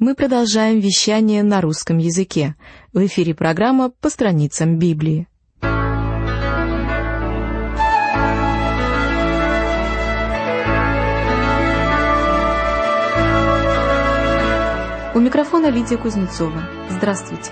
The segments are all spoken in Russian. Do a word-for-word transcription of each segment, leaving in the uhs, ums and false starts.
Мы продолжаем вещание на русском языке. В эфире программа «По страницам Библии». У микрофона Лидия Кузнецова. Здравствуйте.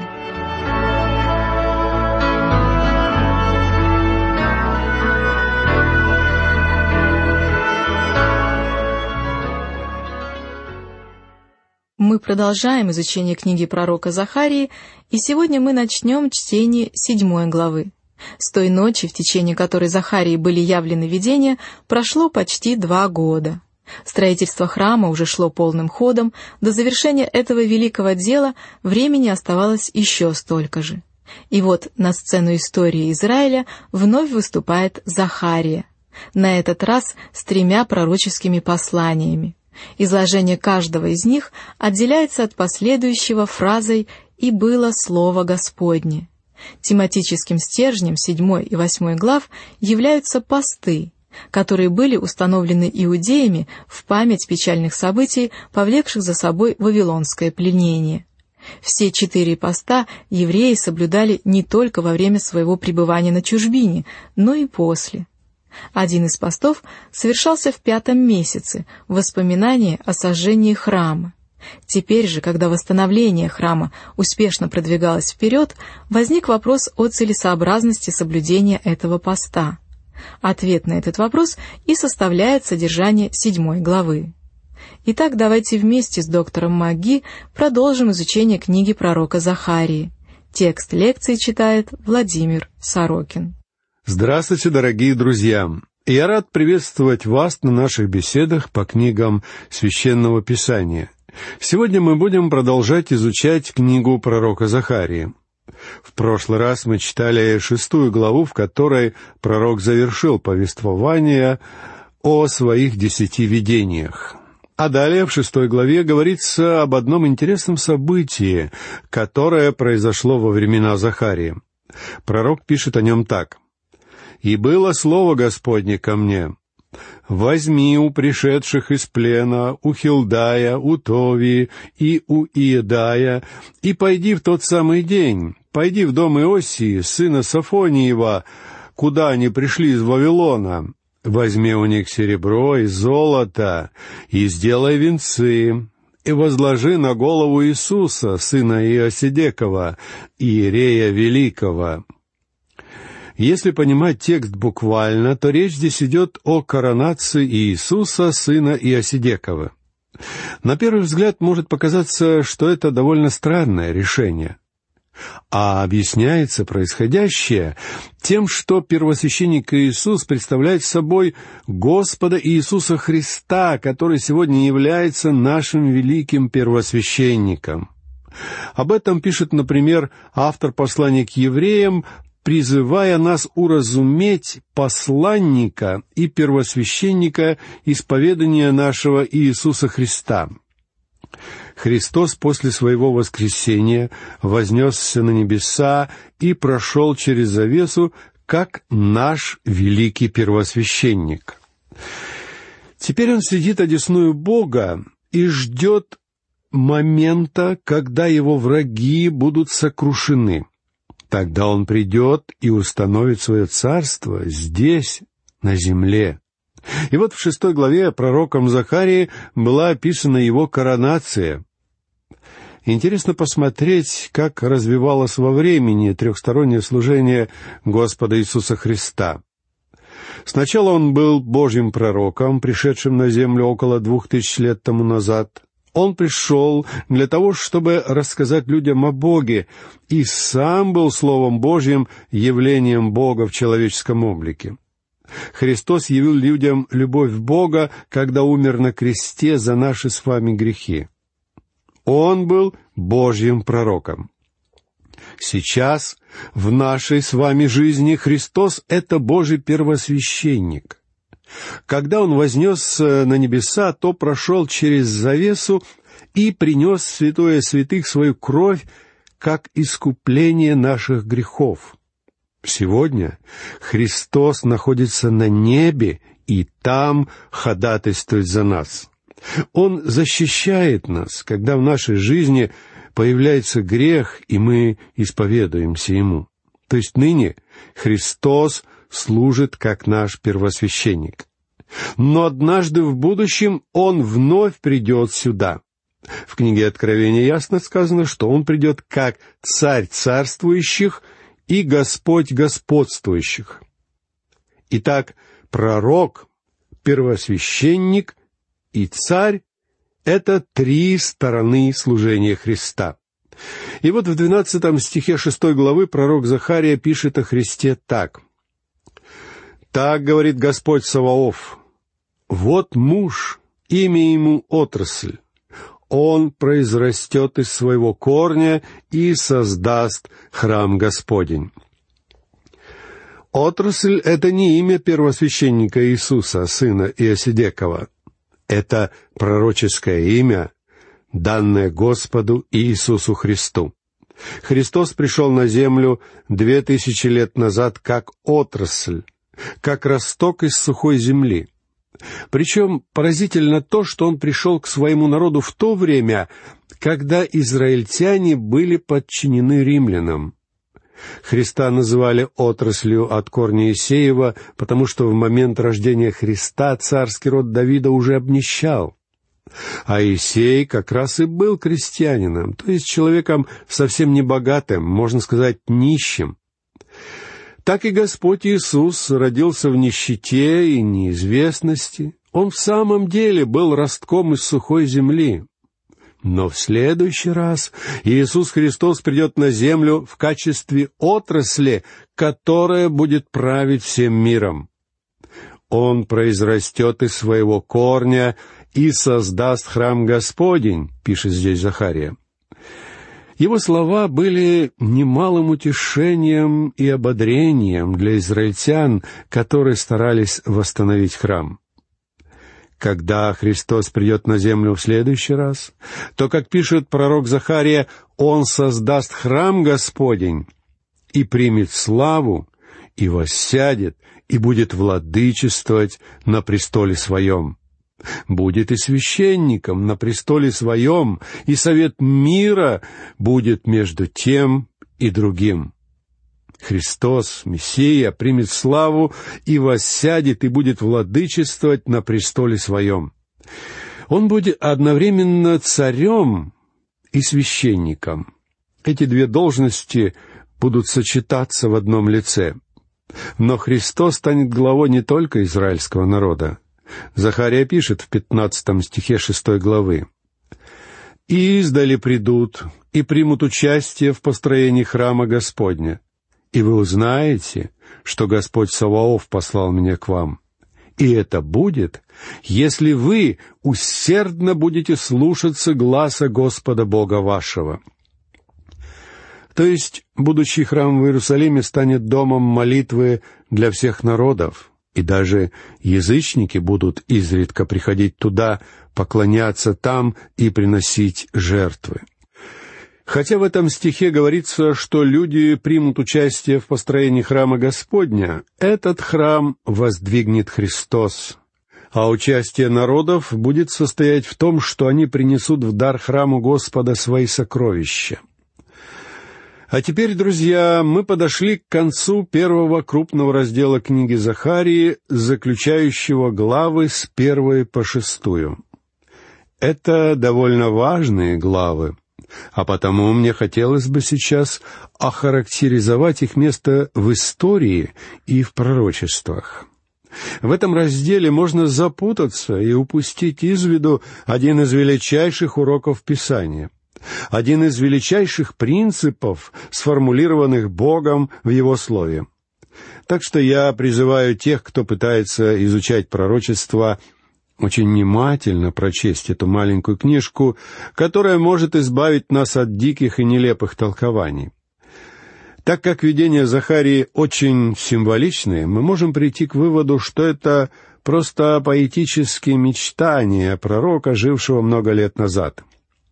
Мы продолжаем изучение книги пророка Захарии, и сегодня мы начнем чтение седьмой главы. С той ночи, в течение которой Захарии были явлены видения, прошло почти два года. Строительство храма уже шло полным ходом, до завершения этого великого дела времени оставалось еще столько же. И вот на сцену истории Израиля вновь выступает Захария, на этот раз с тремя пророческими посланиями. Изложение каждого из них отделяется от последующего фразой «И было слово Господне». Тематическим стержнем седьмой и восьмой глав являются посты, которые были установлены иудеями в память печальных событий, повлекших за собой вавилонское пленение. Все четыре поста евреи соблюдали не только во время своего пребывания на чужбине, но и после. Один из постов совершался в пятом месяце, в воспоминание о сожжении храма. Теперь же, когда восстановление храма успешно продвигалось вперед, возник вопрос о целесообразности соблюдения этого поста. Ответ на этот вопрос и составляет содержание седьмой главы. Итак, давайте вместе с доктором МакГи продолжим изучение книги пророка Захарии. Текст лекции читает Владимир Сорокин. Здравствуйте, дорогие друзья! Я рад приветствовать вас на наших беседах по книгам Священного Писания. Сегодня мы будем продолжать изучать книгу пророка Захарии. В прошлый раз мы читали шестую главу, в которой пророк завершил повествование о своих десяти видениях. А далее в шестой главе говорится об одном интересном событии, которое произошло во времена Захарии. Пророк пишет о нем так: «И было слово Господне ко мне: возьми у пришедших из плена, у Хилдая, у Товии и у Иедая, и пойди в тот самый день, пойди в дом Иосии, сына Сафониева, куда они пришли из Вавилона. Возьми у них серебро и золото, и сделай венцы, и возложи на голову Иисуса, сына Иосидекова, иерея великого». Если понимать текст буквально, то речь здесь идет о коронации Иисуса, сына Иосидекова. На первый взгляд может показаться, что это довольно странное решение. А объясняется происходящее тем, что первосвященник Иисус представляет собой Господа Иисуса Христа, который сегодня является нашим великим первосвященником. Об этом пишет, например, автор послания к евреям, призывая нас уразуметь посланника и первосвященника исповедания нашего Иисуса Христа. Христос после своего воскресения вознесся на небеса и прошел через завесу, как наш великий первосвященник. Теперь он сидит одесную Бога и ждет момента, когда его враги будут сокрушены. Тогда он придет и установит свое царство здесь, на земле. И вот в шестой главе пророком Захарии была описана его коронация. Интересно посмотреть, как развивалось во времени трехстороннее служение Господа Иисуса Христа. Сначала он был Божьим пророком, пришедшим на землю около двух тысяч лет тому назад. Он пришел для того, чтобы рассказать людям о Боге, и сам был Словом Божьим, явлением Бога в человеческом облике. Христос явил людям любовь Бога, когда умер на кресте за наши с вами грехи. Он был Божьим пророком. Сейчас, в нашей с вами жизни, Христос — это Божий первосвященник. Когда Он вознесся на небеса, то прошел через завесу и принес в святое святых свою кровь, как искупление наших грехов. Сегодня Христос находится на небе и там ходатайствует за нас. Он защищает нас, когда в нашей жизни появляется грех, и мы исповедуемся Ему. То есть ныне Христос служит как наш первосвященник. Но однажды в будущем Он вновь придет сюда. В книге Откровения ясно сказано, что Он придет как Царь царствующих и Господь господствующих. Итак, пророк, первосвященник и царь — это три стороны служения Христа. И вот в двенадцатом стихе шестой главы пророк Захария пишет о Христе так. «Так говорит Господь Саваоф, вот муж, имя ему отрасль, он произрастет из своего корня и создаст храм Господень». Отрасль — это не имя первосвященника Иисуса, сына Иосидекова. Это пророческое имя, данное Господу Иисусу Христу. Христос пришел на землю две тысячи лет назад как отрасль, как росток из сухой земли. Причем поразительно то, что Он пришел к своему народу в то время, когда израильтяне были подчинены римлянам. Христа называли отраслью от корня Иисеева, потому что в момент рождения Христа царский род Давида уже обнищал. А Иисей как раз и был крестьянином, то есть человеком совсем не богатым, можно сказать, нищим. Так и Господь Иисус родился в нищете и неизвестности. Он в самом деле был ростком из сухой земли. Но в следующий раз Иисус Христос придет на землю в качестве отрасли, которая будет править всем миром. Он произрастет из своего корня и создаст храм Господень, пишет здесь Захария. Его слова были немалым утешением и ободрением для израильтян, которые старались восстановить храм. Когда Христос придет на землю в следующий раз, то, как пишет пророк Захария, Он создаст храм Господень и примет славу, и воссядет, и будет владычествовать на престоле Своем. Будет и священником на престоле Своем, и совет мира будет между тем и другим. Христос, Мессия, примет славу и воссядет и будет владычествовать на престоле Своем. Он будет одновременно царем и священником. Эти две должности будут сочетаться в одном лице. Но Христос станет главой не только израильского народа. Захария пишет в пятнадцатом стихе шестой главы. «И издали придут и примут участие в построении храма Господня. И вы узнаете, что Господь Саваоф послал меня к вам. И это будет, если вы усердно будете слушаться гласа Господа Бога вашего». То есть будущий храм в Иерусалиме станет домом молитвы для всех народов, и даже язычники будут изредка приходить туда, поклоняться там и приносить жертвы. Хотя в этом стихе говорится, что люди примут участие в построении храма Господня, этот храм воздвигнет Христос, а участие народов будет состоять в том, что они принесут в дар храму Господа свои сокровища. А теперь, друзья, мы подошли к концу первого крупного раздела книги Захарии, заключающего главы с первой по шестую. Это довольно важные главы, а потому мне хотелось бы сейчас охарактеризовать их место в истории и в пророчествах. В этом разделе можно запутаться и упустить из виду один из величайших уроков Писания, один из величайших принципов, сформулированных Богом в Его Слове. Так что я призываю тех, кто пытается изучать пророчество, очень внимательно прочесть эту маленькую книжку, которая может избавить нас от диких и нелепых толкований. Так как видения Захарии очень символичные, мы можем прийти к выводу, что это просто поэтические мечтания пророка, жившего много лет назад.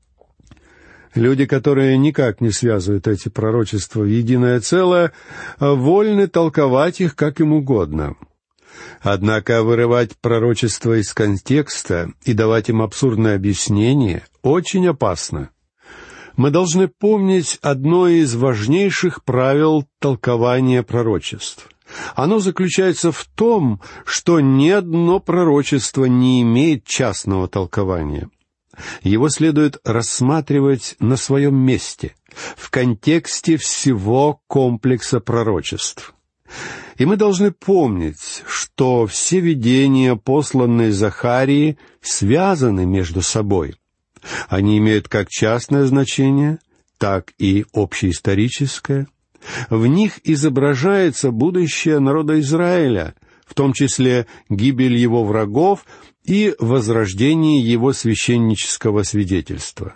Люди, которые никак не связывают эти пророчества в единое целое, вольны толковать их как им угодно. Однако вырывать пророчества из контекста и давать им абсурдное объяснение очень опасно. Мы должны помнить одно из важнейших правил толкования пророчеств. Оно заключается в том, что ни одно пророчество не имеет частного толкования. Его следует рассматривать на своем месте, в контексте всего комплекса пророчеств. И мы должны помнить, что все видения, посланные Захарии, связаны между собой. Они имеют как частное значение, так и общеисторическое. В них изображается будущее народа Израиля, в том числе гибель его врагов и возрождение его священнического свидетельства.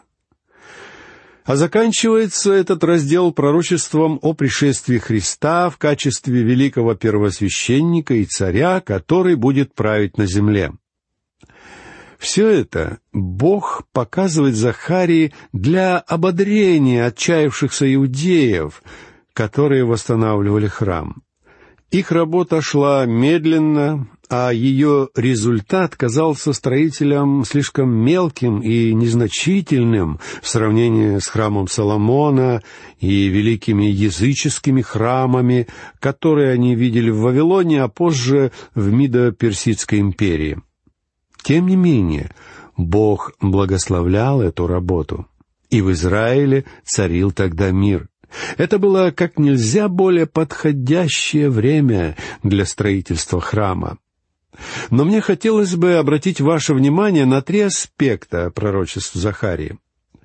А заканчивается этот раздел пророчеством о пришествии Христа в качестве великого первосвященника и царя, который будет править на земле. Все это Бог показывает Захарии для ободрения отчаявшихся иудеев, которые восстанавливали храм. Их работа шла медленно, а ее результат казался строителям слишком мелким и незначительным в сравнении с храмом Соломона и великими языческими храмами, которые они видели в Вавилоне, а позже в Мидо-Персидской империи. Тем не менее, Бог благословлял эту работу, и в Израиле царил тогда мир. Это было как нельзя более подходящее время для строительства храма. Но мне хотелось бы обратить ваше внимание на три аспекта пророчеств Захарии.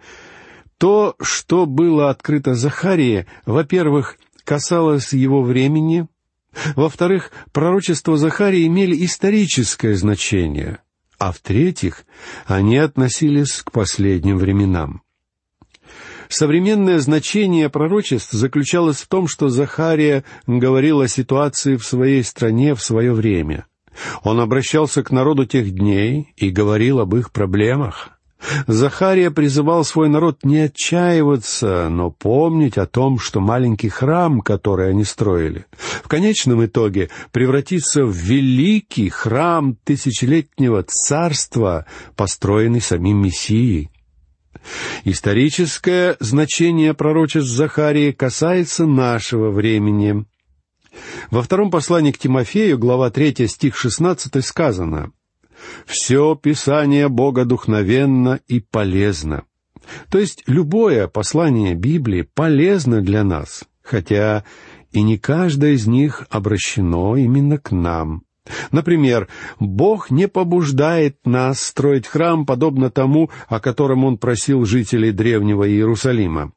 То, что было открыто Захарии, во-первых, касалось его времени, во-вторых, пророчества Захарии имели историческое значение, а в-третьих, они относились к последним временам. Современное значение пророчеств заключалось в том, что Захария говорил о ситуации в своей стране в свое время. Он обращался к народу тех дней и говорил об их проблемах. Захария призывал свой народ не отчаиваться, но помнить о том, что маленький храм, который они строили, в конечном итоге превратится в великий храм тысячелетнего царства, построенный самим Мессией. Историческое значение пророчеств Захарии касается нашего времени. Во втором послании к Тимофею, глава третья, стих шестнадцатый, сказано: «Все Писание богодухновенно и полезно». То есть любое послание Библии полезно для нас, хотя и не каждое из них обращено именно к нам. Например, Бог не побуждает нас строить храм, подобно тому, о котором Он просил жителей древнего Иерусалима.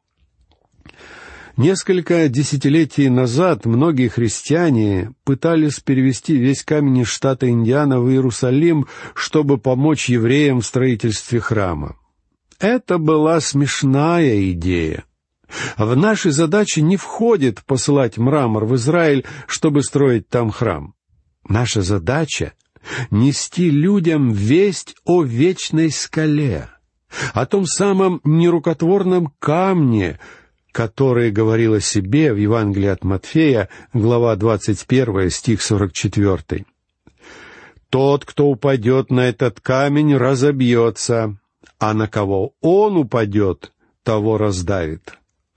Несколько десятилетий назад многие христиане пытались перевести весь камень из штата Индиана в Иерусалим, чтобы помочь евреям в строительстве храма. Это была смешная идея. В наши задачи не входит посылать мрамор в Израиль, чтобы строить там храм. Наша задача — нести людям весть о вечной скале, о том самом нерукотворном камне, который говорил о себе в Евангелии от Матфея, глава двадцать первая, стих сорок четвёртый. «Тот, кто упадет на этот камень, разобьется, а на кого он упадет, того раздавит».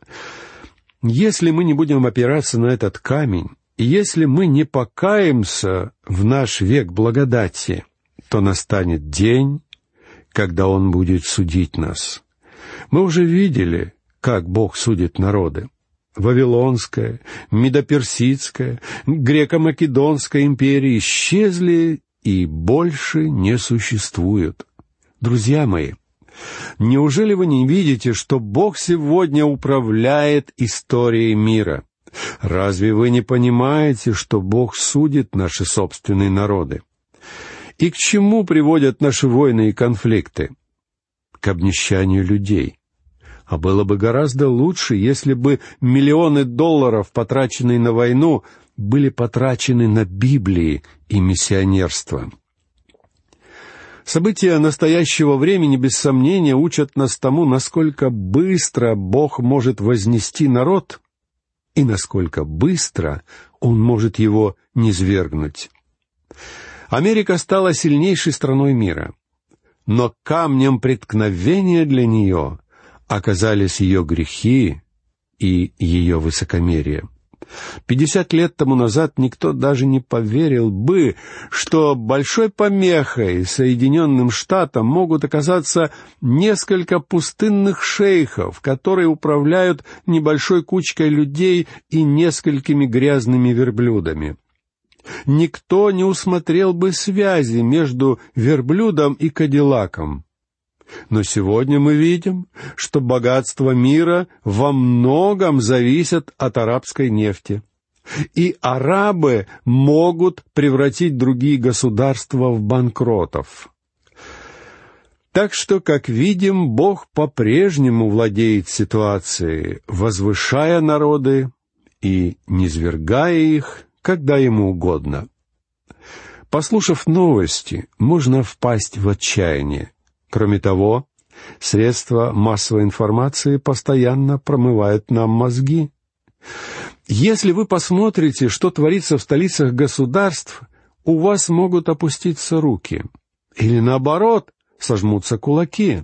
Если мы не будем опираться на этот камень, если мы не покаемся в наш век благодати, то настанет день, когда Он будет судить нас. Мы уже видели, как Бог судит народы. Вавилонская, Медоперсидская, Греко-Македонская империи исчезли и больше не существуют. Друзья мои, неужели вы не видите, что Бог сегодня управляет историей мира? Разве вы не понимаете, что Бог судит наши собственные народы? И к чему приводят наши войны и конфликты? К обнищанию людей. А было бы гораздо лучше, если бы миллионы долларов, потраченные на войну, были потрачены на Библии и миссионерство. События настоящего времени, без сомнения, учат нас тому, насколько быстро Бог может вознести народ и насколько быстро Он может его низвергнуть. Америка стала сильнейшей страной мира, но камнем преткновения для нее оказались ее грехи и ее высокомерие. Пятьдесят лет тому назад никто даже не поверил бы, что большой помехой Соединенным Штатам могут оказаться несколько пустынных шейхов, которые управляют небольшой кучкой людей и несколькими грязными верблюдами. Никто не усмотрел бы связи между верблюдом и кадиллаком. Но сегодня мы видим, что богатство мира во многом зависит от арабской нефти. И арабы могут превратить другие государства в банкротов. Так что, как видим, Бог по-прежнему владеет ситуацией, возвышая народы и низвергая их, когда ему угодно. Послушав новости, можно впасть в отчаяние. Кроме того, средства массовой информации постоянно промывают нам мозги. Если вы посмотрите, что творится в столицах государств, у вас могут опуститься руки. Или наоборот, сожмутся кулаки.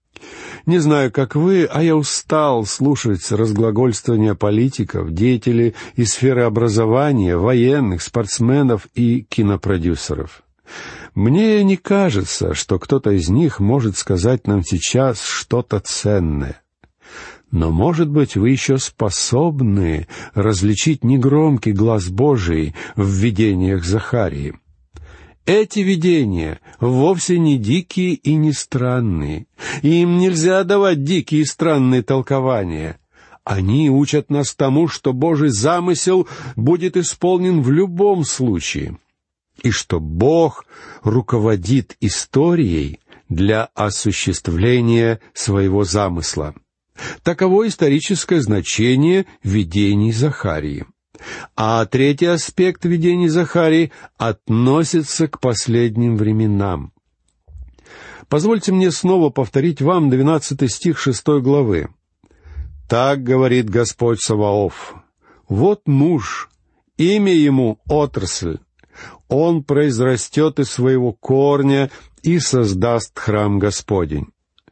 Не знаю, как вы, а я устал слушать разглагольствования политиков, деятелей из сферы образования, военных, спортсменов и кинопродюсеров. Мне не кажется, что кто-то из них может сказать нам сейчас что-то ценное. Но, может быть, вы еще способны различить негромкий глаз Божий в видениях Захарии. Эти видения вовсе не дикие и не странные. Им нельзя давать дикие и странные толкования. Они учат нас тому, что Божий замысел будет исполнен в любом случае, и что Бог руководит историей для осуществления своего замысла. Таково историческое значение видений Захарии. А третий аспект видений Захарии относится к последним временам. Позвольте мне снова повторить вам двенадцатый стих шестой главы. «Так говорит Господь Саваоф: вот муж, имя ему отрасль, он произрастет из своего корня и создаст храм Господень».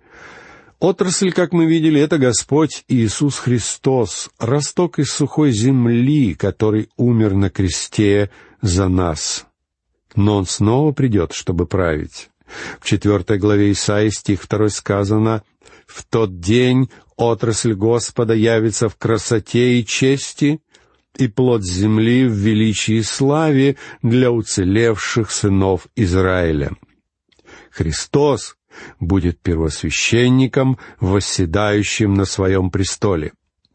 Отрасль, как мы видели, это Господь Иисус Христос, росток из сухой земли, который умер на кресте за нас. Но Он снова придет, чтобы править. В четвертой главе Исаии, стих второй, сказано: «В тот день отрасль Господа явится в красоте и чести, и плод земли в величии и славе для уцелевших сынов Израиля». Христос будет первосвященником, восседающим на своем престоле.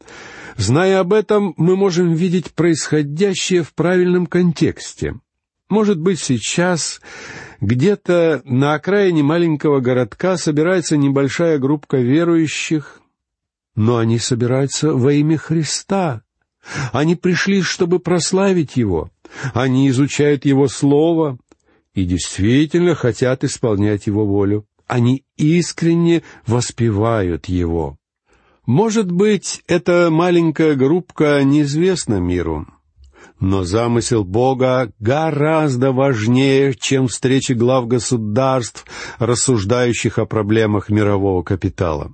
Зная об этом, мы можем видеть происходящее в правильном контексте. Может быть, сейчас где-то на окраине маленького городка собирается небольшая группа верующих, но они собираются во имя Христа. Они пришли, чтобы прославить Его. Они изучают Его Слово и действительно хотят исполнять Его волю. Они искренне воспевают Его. Может быть, эта маленькая группка неизвестна миру, но замысел Бога гораздо важнее, чем встречи глав государств, рассуждающих о проблемах мирового капитала.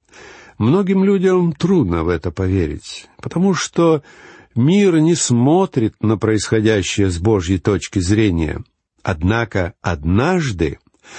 Многим людям трудно в это поверить, потому что мир не смотрит на происходящее с Божьей точки зрения. Однако однажды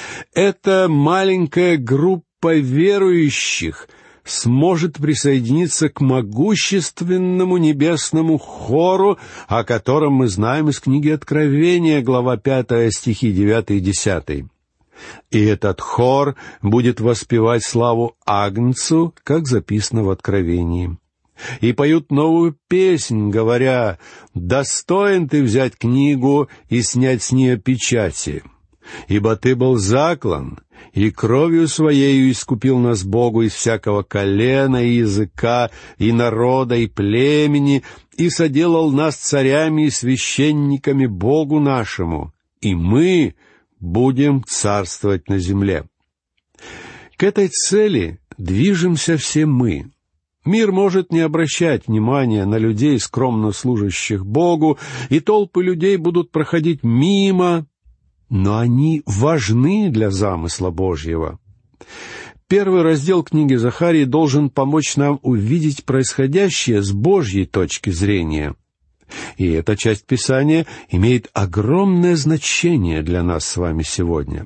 эта маленькая группа верующих сможет присоединиться к могущественному небесному хору, о котором мы знаем из книги Откровения, глава пятая, стихи девятый и десятый. И этот хор будет воспевать славу Агнцу, как записано в Откровении. И поют новую песнь, говоря: «Достоин ты взять книгу и снять с нее печати, ибо ты был заклан, и кровью своею искупил нас Богу из всякого колена и языка, и народа, и племени, и соделал нас царями и священниками Богу нашему, и мы будем царствовать на земле». К этой цели движемся все мы. Мир может не обращать внимания на людей, скромно служащих Богу, и толпы людей будут проходить мимо, но они важны для замысла Божьего. Первый раздел книги Захарии должен помочь нам увидеть происходящее с Божьей точки зрения. И эта часть Писания имеет огромное значение для нас с вами сегодня.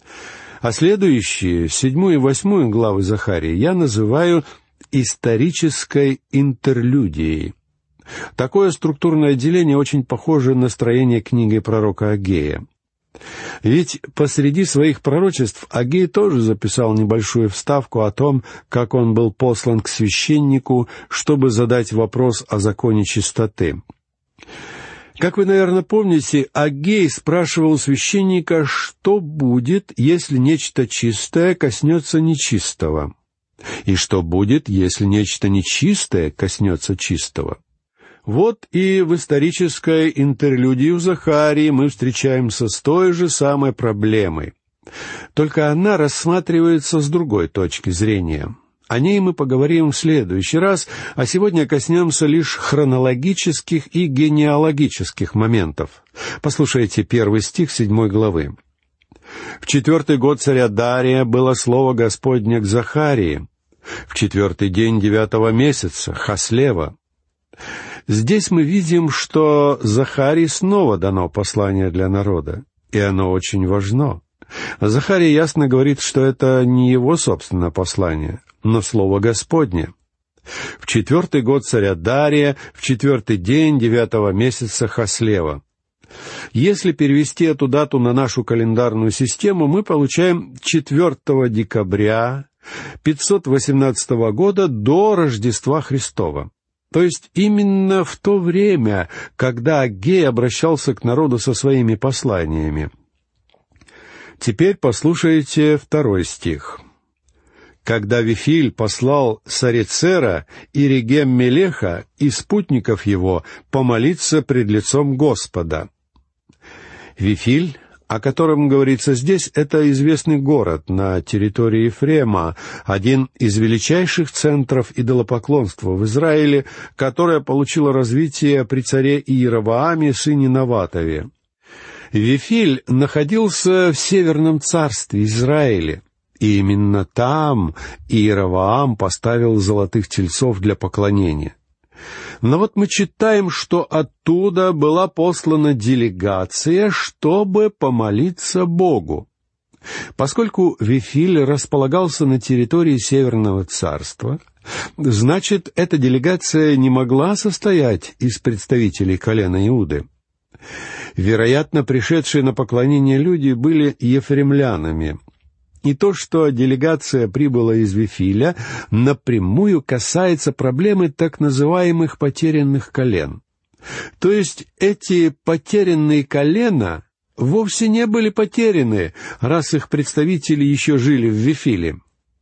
А следующие, седьмую и восьмую главы Захарии, я называю исторической интерлюдией. Такое структурное деление очень похоже на строение книги пророка Агея. Ведь посреди своих пророчеств Агей тоже записал небольшую вставку о том, как он был послан к священнику, чтобы задать вопрос о законе чистоты. Как вы, наверное, помните, Агей спрашивал священника, что будет, если нечто чистое коснется нечистого, и что будет, если нечто нечистое коснется чистого. Вот и в исторической интерлюдии у Захарии мы встречаемся с той же самой проблемой. Только она рассматривается с другой точки зрения. О ней мы поговорим в следующий раз, а сегодня коснемся лишь хронологических и генеалогических моментов. Послушайте первый стих седьмой главы. «В четвертый год царя Дария было слово Господне к Захарии, в четвертый день девятого месяца, Хаслева». Здесь мы видим, что Захарии снова дано послание для народа, и оно очень важно. Захария ясно говорит, что это не его собственное послание, но слово Господне. В четвертый год царя Дария, в четвертый день девятого месяца Хаслева. Если перевести эту дату на нашу календарную систему, мы получаем четвертого декабря пятьсот восемнадцатого года до Рождества Христова. То есть именно в то время, когда Агей обращался к народу со своими посланиями. Теперь послушайте второй стих. «Когда Вифиль послал Сарицера и Регем-Мелеха и спутников его помолиться пред лицом Господа». Вифиль, о котором говорится здесь, это известный город на территории Ефрема, один из величайших центров идолопоклонства в Израиле, которое получило развитие при царе Иеровоаме, сыне Наватове. Вифиль находился в Северном царстве Израиля, и именно там Иеровоам поставил золотых тельцов для поклонения. Но вот мы читаем, что оттуда была послана делегация, чтобы помолиться Богу. Поскольку Вифиль располагался на территории Северного царства, значит, эта делегация не могла состоять из представителей колена Иуды. Вероятно, пришедшие на поклонение люди были ефремлянами. И то, что делегация прибыла из Вифиля, напрямую касается проблемы так называемых потерянных колен. То есть эти потерянные колена вовсе не были потеряны, раз их представители еще жили в Вифиле.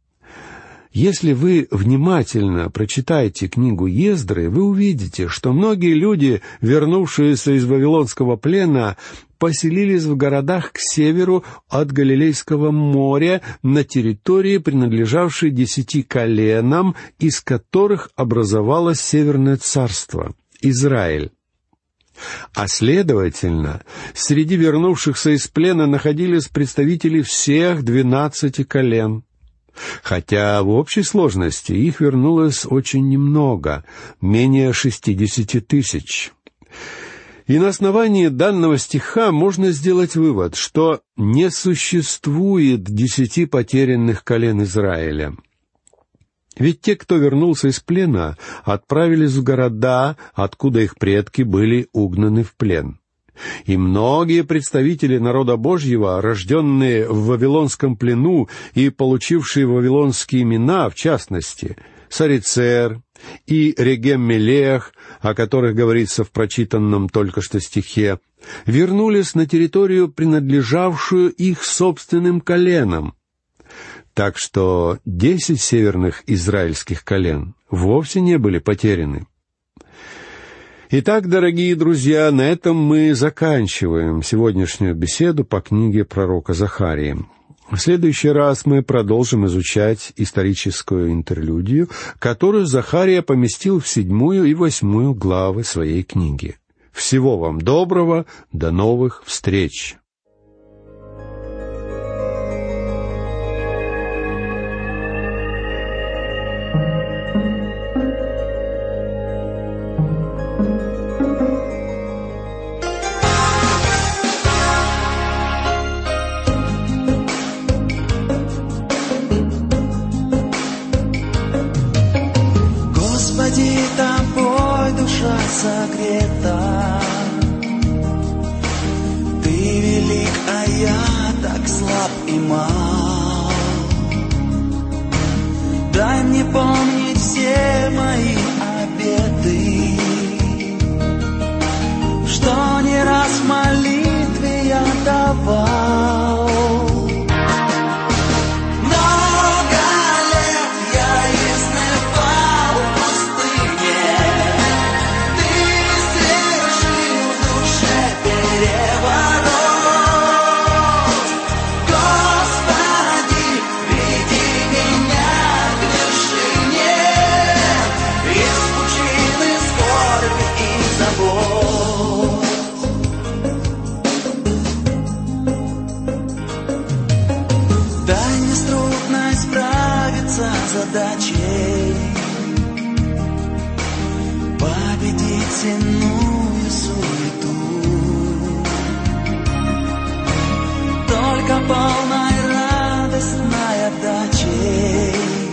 Если вы внимательно прочитаете книгу Ездры, вы увидите, что многие люди, вернувшиеся из Вавилонского плена, поселились в городах к северу от Галилейского моря на территории, принадлежавшей десяти коленам, из которых образовалось Северное царство, Израиль. А следовательно, среди вернувшихся из плена находились представители всех двенадцати колен. Хотя в общей сложности их вернулось очень немного, менее шестидесяти тысяч. И на основании данного стиха можно сделать вывод, что не существует десяти потерянных колен Израиля. Ведь те, кто вернулся из плена, отправились в города, откуда их предки были угнаны в плен. И многие представители народа Божьего, рожденные в Вавилонском плену и получившие вавилонские имена, в частности, Сарицер и Регем-Мелех, о которых говорится в прочитанном только что стихе, вернулись на территорию, принадлежавшую их собственным коленам. Так что десять северных израильских колен вовсе не были потеряны. Итак, дорогие друзья, на этом мы заканчиваем сегодняшнюю беседу по книге пророка Захарии. В следующий раз мы продолжим изучать историческую интерлюдию, которую Захария поместил в седьмую и восьмую главы своей книги. Всего вам доброго, до новых встреч! Господи, тобой душа согрета, Ты велик, а я так слаб и мал. Дай мне помнить все мои обеты, что не раз в молитве я давал. Задачей победить земную суету, только полной радостной отдачей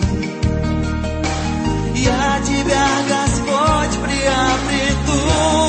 я Тебя, Господь, приобрету.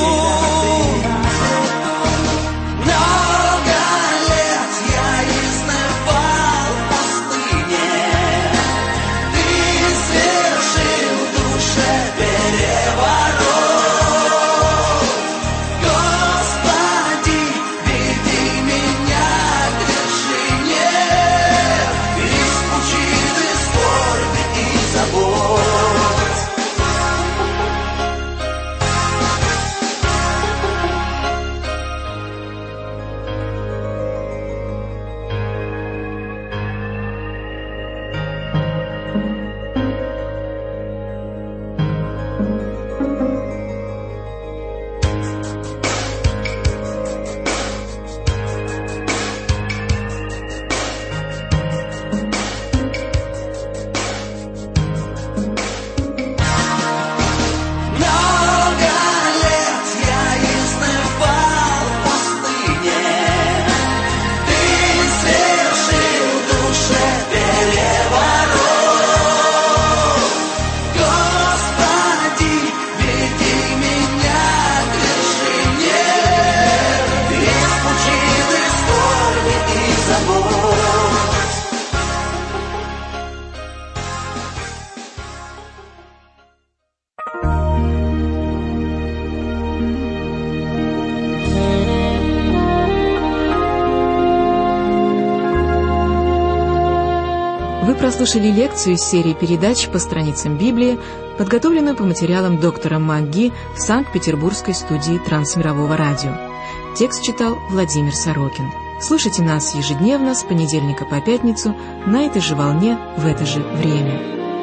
Вы прослушали лекцию из серии передач по страницам Библии, подготовленную по материалам доктора МакГи в Санкт-Петербургской студии Трансмирового радио. Текст читал Владимир Сорокин. Слушайте нас ежедневно с понедельника по пятницу на этой же волне в это же время.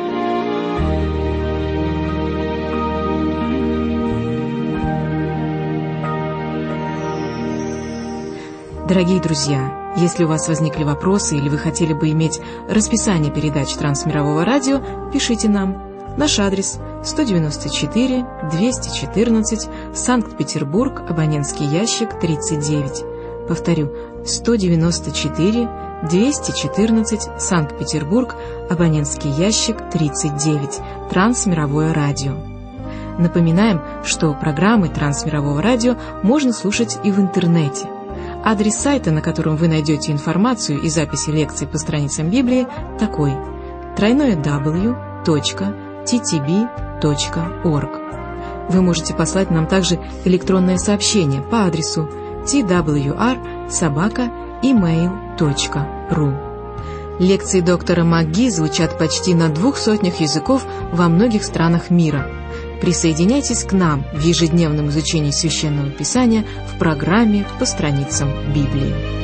Дорогие друзья, если у вас возникли вопросы или вы хотели бы иметь расписание передач Трансмирового радио, пишите нам. Наш адрес сто девяносто четыре двести четырнадцать, Санкт-Петербург, абонентский ящик тридцать девять. Повторю, сто девяносто четыре двести четырнадцать, Санкт-Петербург, абонентский ящик тридцать девять, Трансмировое радио. Напоминаем, что программы Трансмирового радио можно слушать и в интернете. Адрес сайта, на котором вы найдете информацию и записи лекций по страницам Библии, такой: тройное дабл ю точка ти ти би точка орг. Вы можете послать нам также электронное сообщение по адресу ти дабл ю ар собака имейл точка ру. Лекции доктора МакГи звучат почти на двух сотнях языков во многих странах мира. Присоединяйтесь к нам в ежедневном изучении Священного Писания в программе «По страницам Библии».